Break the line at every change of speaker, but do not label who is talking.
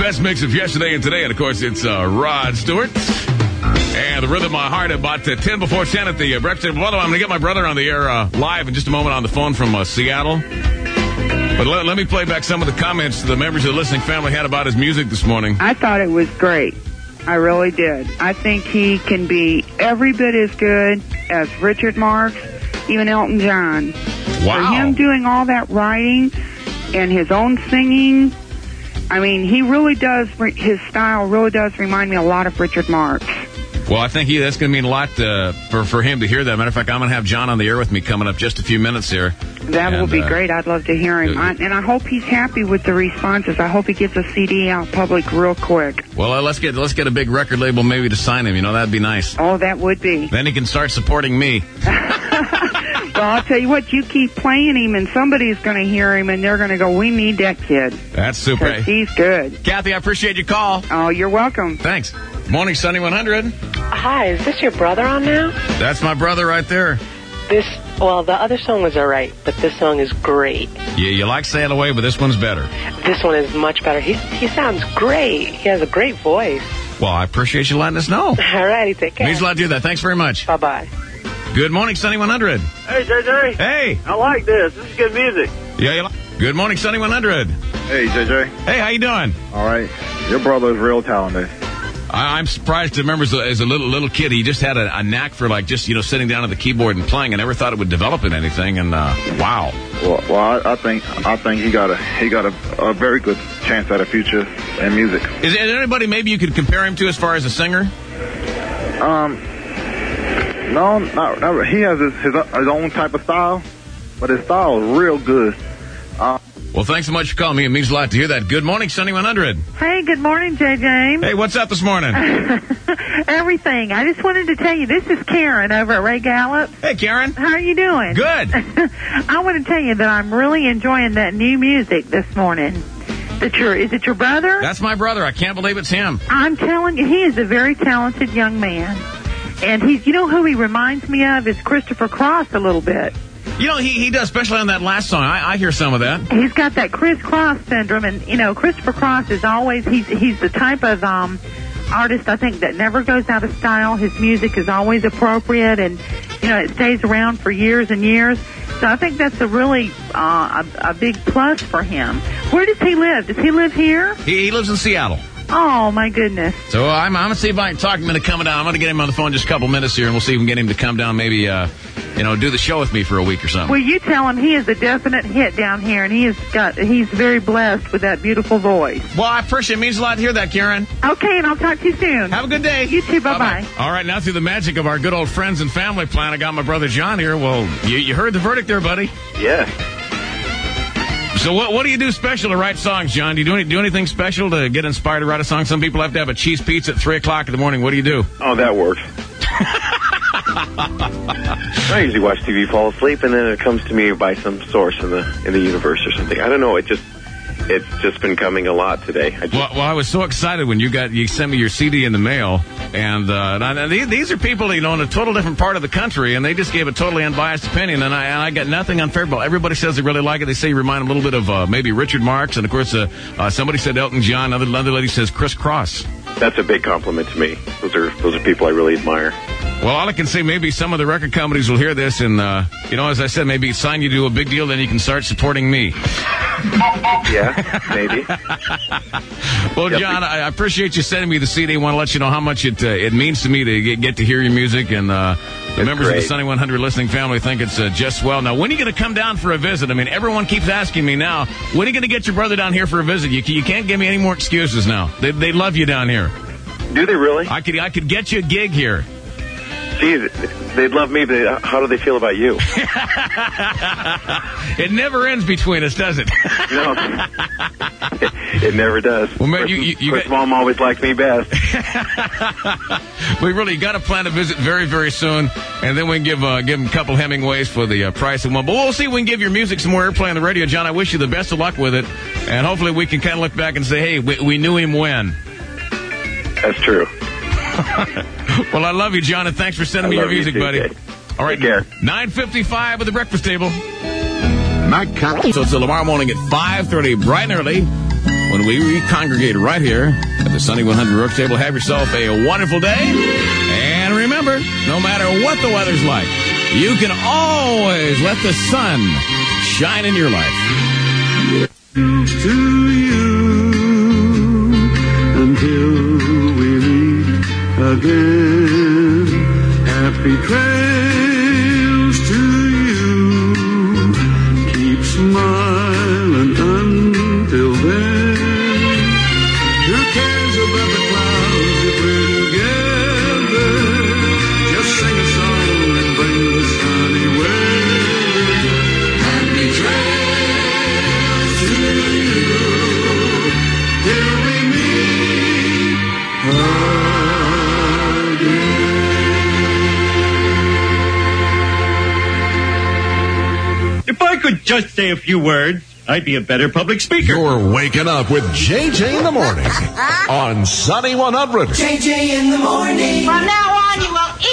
best mix of yesterday and today. And, of course, it's Rod Stewart. And the Rhythm of My Heart about 10 before 10 at the breakfast table. I'm going to get my brother on the air live in just a moment on the phone from Seattle. But let me play back some of the comments the members of the listening family had about his music this morning.
I thought it was great. I really did. I think he can be every bit as good as Richard Marx, even Elton John.
Wow.
For him doing all that writing and his own singing, I mean, he really does, his style really does remind me a lot of Richard Marx.
Well, I think that's going to mean a lot for him to hear that. Matter of fact, I'm going to have John on the air with me coming up just a few minutes here.
That will be great. I'd love to hear him. And I hope he's happy with the responses. I hope he gets a CD out public real quick.
Well, let's get a big record label maybe to sign him. You know, that'd be nice.
Oh, that would be.
Then he can start supporting me.
Well, I'll tell you what, you keep playing him and somebody's going to hear him and they're going to go, we need that kid.
That's super.
He's good.
Kathy, I appreciate your call.
Oh, you're welcome.
Thanks. Morning, Sunny 100.
Hi, is this your brother on now?
That's my brother right there.
The other song was all right, but this song is great.
Yeah, you like Sail Away, but this one's better.
This one is much better. He sounds great. He has a great voice.
Well, I appreciate you letting us know.
All righty, take care.
Means a lot to do that. Thanks very much.
Bye-bye.
Good morning, Sunny 100.
Hey, JJ.
Hey.
I like this. This is good music.
Yeah, you like. Good morning, Sunny 100.
Hey, JJ.
Hey, how you doing?
All right. Your brother is real talented.
I'm surprised to remember as a little kid, he just had a knack for sitting down at the keyboard and playing. I never thought it would develop in anything, and wow.
Well, I think he got a very good chance at a future in music.
Is there anybody maybe you could compare him to as far as a singer?
No, not. He has his own type of style, but his style is real good.
Well, thanks so much for calling me. It means a lot to hear that. Good morning, Sunny 100.
Hey, good morning, JJ.
Hey, what's up this morning?
Everything. I just wanted to tell you, this is Karen over at Ray Gallup.
Hey, Karen.
How are you doing?
Good.
I want to tell you that I'm really enjoying that new music this morning. Is it your brother?
That's my brother. I can't believe it's him.
I'm telling you, he is a very talented young man. And you know who he reminds me of is Christopher Cross a little bit.
You know, he does, especially on that last song. I hear some of that.
He's got that Chris Cross syndrome, and, you know, Christopher Cross is always, he's the type of artist, I think, that never goes out of style. His music is always appropriate, and, you know, it stays around for years and years. So I think that's a really a big plus for him. Where does he live? Does he live here?
He lives in Seattle.
Oh, my goodness.
So I'm going to see if I can talk him into coming down. I'm going to get him on the phone just a couple minutes here, and we'll see if we can get him to come down, maybe, do the show with me for a week or something.
Well, you tell him he is a definite hit down here, and he's very blessed with that beautiful voice.
Well, I appreciate it. It means a lot to hear that, Karen.
Okay, and I'll talk to you soon.
Have a good day.
You too. Bye-bye.
All right, now through the magic of our good old friends and family plan, I got my brother John here. Well, you heard the verdict there, buddy.
Yeah.
So what do you do special to write songs, John? Do you do anything special to get inspired to write a song? Some people have to have a cheese pizza at 3 o'clock in the morning. What do you do?
Oh, that works. I usually watch TV, fall asleep, and then it comes to me by some source in the universe or something. I don't know. It's just been coming a lot today.
Well, I was so excited when you sent me your CD in the mail, and these are people in a total different part of the country, and they just gave a totally unbiased opinion, and I got nothing unfavorable. Everybody says they really like it. They say you remind them a little bit of maybe Richard Marx, and of course somebody said Elton John. Another lady says Chris Cross.
That's a big compliment to me. Those are people I really admire.
Well, all I can say, maybe some of the record companies will hear this, and as I said, maybe sign you to a big deal, then you can start supporting me.
Yeah, maybe.
Well, John, I appreciate you sending me the CD. I want to let you know how much it means to me to get to hear your music, and the members of the Sunny 100 listening family think it's just swell. Now, when are you going to come down for a visit? I mean, everyone keeps asking me now, when are you going to get your brother down here for a visit? You can't give me any more excuses now. They love you down here.
Do they really?
I could get you a gig here.
Geez, they'd love me, but how do they feel about you?
It never ends between us, does it?
No. It never does.
Well, man,
of course, Mom always liked me best.
We really got to plan a visit very, very soon, and then we can give them a couple Hemingways for the price of one. But we'll see if we can give your music some more airplay on the radio. John, I wish you the best of luck with it, and hopefully we can kind of look back and say, hey, we knew him when.
That's true.
Well, I love you, John, and thanks for sending me your music,
too,
buddy.
Jay.
All right,
take care.
9:55 at the breakfast table. So it's tomorrow morning at 5:30, bright and early. when we congregate right here at the Sunny 100 Rook table. Have yourself a wonderful day. And remember, no matter what the weather's like, you can always let the sun shine in your life.
To you until we meet again. Happy trails to you. Keep smiling until then. Who cares about the clouds if we're together? Just sing a song and bring the sunny weather. Happy trails to you till we meet again.
If I could just say a few words, I'd be a better public speaker.
You're waking up with JJ in the morning on Sunny 100.
JJ in the morning.
From now on, you will